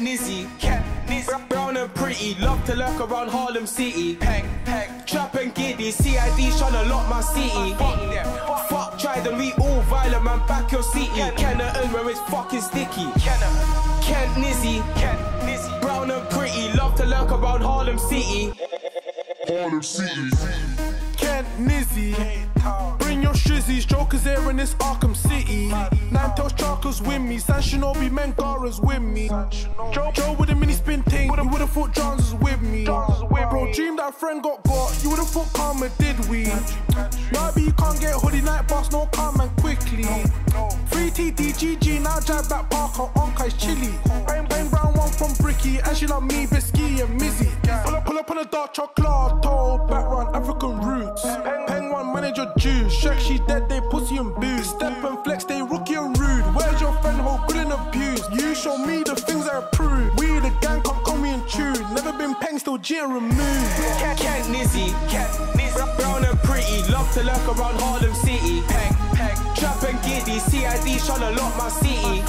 Nizzy, brown and pretty, love to lurk around Harlem City. Trap and giddy, CID tryna lock my city. Fuck Trident, we all violent, man, back your city. Kennerton where it's fucking sticky. Kent Nizzy, brown and pretty, love to lurk around Harlem City. Kent Nizzy, bring your shizzies, Jokers here in this Arkham City. Nantel's Charkers with me, San Shinobi Mengara's with me. Joe with a mini spin ting, you would've thought Johns was with me. Bro, dream that friend got, you would've thought Karma did we. Maybe you can't get hoodie night boss, no calm man quickly. 3TDGG, now jab that Parker, Onkai's chilly. Bang brown one from Bricky, and she love me, Bisky and Mizzy. Pull up on a dark chocolate, toe, back run, African roots. Peng one manager Jews, Shaq she dead, they pussy and booze. Step and flex, they rookie and rude. Where's your friend, ho, good and abused? You show me the things I approve. We the gang, can't come and chew. Never been peng, still G and removed. Kent Nizzy, brown and pretty, love to lurk around Harlem City. Trap and giddy, CID tryna lock my city.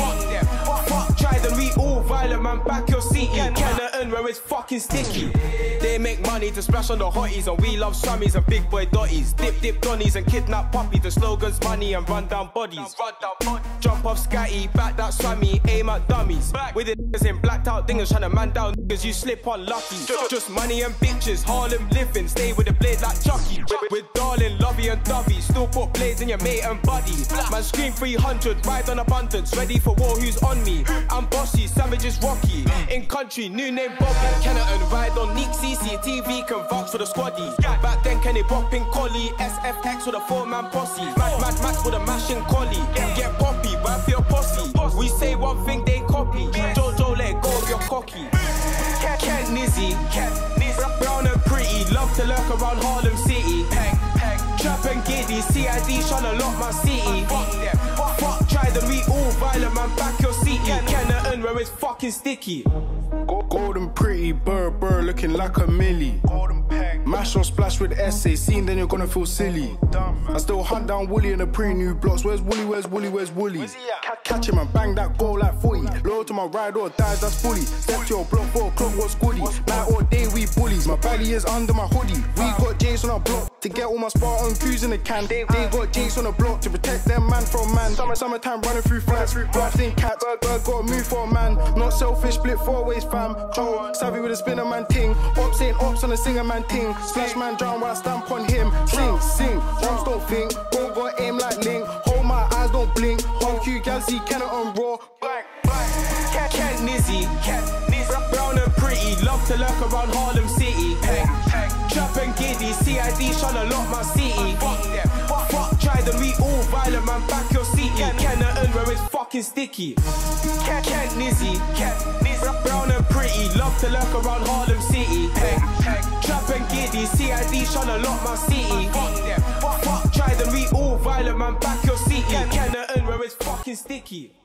Fuck Trident, we all violent, man, back your city. Kennerton where it's fucking sticky. They make money to splash on the hotties, and we love swammies and big boy dotties. Dip donnies and kidnap puppies. The slogan's money and run down bodies. Jump off scatty, back that swammy, aim at dummies. With the niggas in blacked out dingers, tryna man down niggas, you slip on lucky. Just money and bitches, Harlem living, stay with the blade like Chucky. With darling, Lovey and Dovey, still put blades in your mate and buddy. Man scream 300, ride on abundance, ready for war, who's on me? I'm bossy, Savage is Rocky. In country, new name Bobby. Kennerton ride on Neek, CCTV can vouch for the squaddies. Back then Kenny bopping collie, SFX with a 4-man posse. Mad Max with a mashing collie. Get poppy, ride for your posse. We say one thing, they copy. Jojo, let go of your cocky. Kent Nizzy, brown and pretty, love to lurk around Harlem City. Trap and giddy, CID tryna lock my city. Fuck Trident, we all violent, man, back your city. Kennerton where it's fucking sticky. Golden pretty, burr, looking like a millie. Mash or splash with essay, scene then you're gonna feel silly. I still hunt down Wooly in the pre-new blocks. Where's Wooly? Catch him and bang that goal like 40. Loyal to my ride or dies, that's fully. Step to your block, 4 o'clock, what's goody? Night or day, we bullies. My belly is under my hoodie. We got Jace on our block to get all my Spartan crews in the can. They got Jace on the block to protect them man from man. Summertime running through flats. Drafting cats, bird got a move for a man. Not selfish, split 4 ways fam. Joe, savvy with a spinner man ting. Ops ain't ops on a singer man ting. Splash man drown while I stamp on him. Sing, drums don't think. Bro got aim like Link. Hold my eyes, don't blink. Whole Q gal see Kennerton raw. Kent Nizzy, brown and pretty, love to lurk around Harlem City. Trap and giddy, CID tryna lock my city. Fuck Trident, we all violent, man, back your city. Kennerton where it's fucking sticky. Kent Nizzy, brown and pretty, love to lurk around Harlem City. Trap and giddy, CID tryna lock my city. Fuck Trident, we all violent, man, back your city. Kennerton where it's fucking sticky.